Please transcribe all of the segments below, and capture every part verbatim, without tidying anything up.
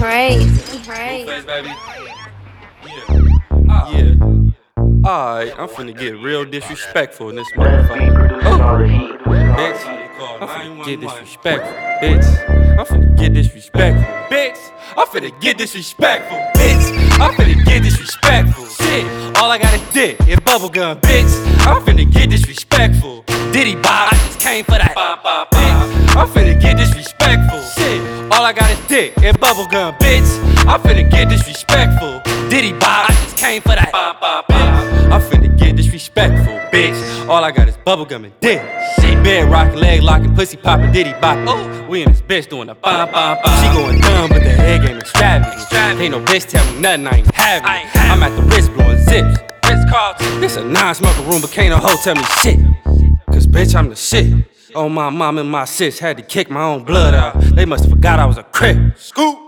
crazy, crazy. Face, baby. Yeah. Yeah. Alright, I'm finna get real disrespectful in this motherfucker. Oh, bitch. I'm finna get disrespectful, bitch. I'm finna get disrespectful, bitch. I'm finna get disrespectful, bitch. I'm finna get disrespectful. Shit, all I got is dick and bubblegum, bitch. I'm finna get disrespectful. Diddy Bob, I just came for that. Bitch. I'm finna get disrespectful. Shit, all I got is dick and bubblegum, bitch. I'm finna get disrespectful. Diddy Bob, I just came for that. Bitch. I'm finna get disrespectful, bitch. All I got is bubblegum and dick. Shit, bed rockin', leg lockin', pussy poppin', Diddy boppin'. Ooh, we in this bitch doing a bomb, bomb, bomb. She going dumb, but the head game extravagant. Ain't no bitch tell me nothing, I ain't having it. I'm at the wrist blowing zips. This a non-smoker room, but can't no hoe tell me shit. Cause bitch, I'm the shit. Oh, my mom and my sis had to kick my own blood out. They must forgot I was a crip. Scoop.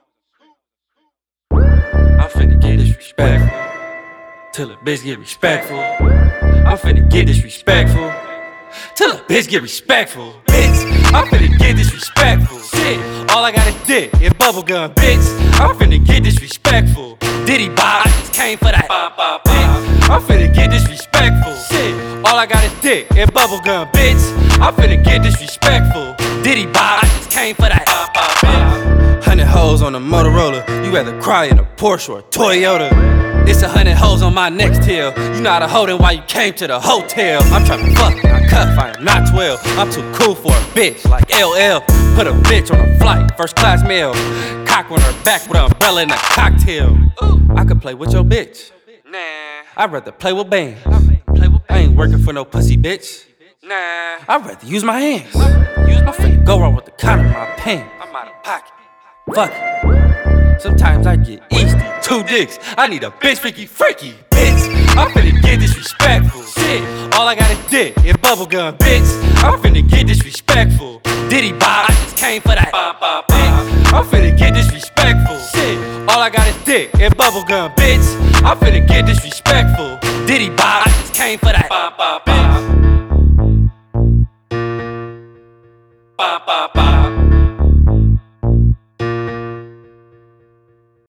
I'm finna get disrespectful till a bitch get respectful. I'm finna get disrespectful till a bitch get respectful. Bitch, I'm finna get disrespectful. Shit, all I got is dick and bubblegum, bitch. I'm finna get disrespectful. Diddy Bob, I just came for that. Bitch, I'm finna get disrespectful. Shit, all I got is dick and bubblegum, bitch. I'm finna get disrespectful. Diddy Bob, I just came for that. Hundred hoes on a Motorola. You rather cry in a Porsche or a Toyota. It's a hundred hoes on my next tail. You not a hoe, then why you came to the hotel? I'm tryna fuck, not cuff, I am not twelve. I'm too cool for a bitch, like L L. Put a bitch on a flight, first class mail. Cock on her back with an umbrella and a cocktail. I could play with your bitch. Nah, I'd rather play with bands. I ain't working for no pussy bitch. Nah, I'd rather use my hands. I'm finna go wrong with the count of my pen. I'm out of pocket. Fuck it. Sometimes I get easy, two dicks. I need a bitch freaky freaky, bitch. I'm finna get disrespectful. Shit, all I got is dick and bubblegum, bitch. I'm finna get disrespectful. Diddy Bob, I just came for that. Bitch. I'm finna get disrespectful. Shit, all I got is dick and bubblegum, bitch. I'm finna get disrespectful. Diddy Bob, I just came for that. Bitch.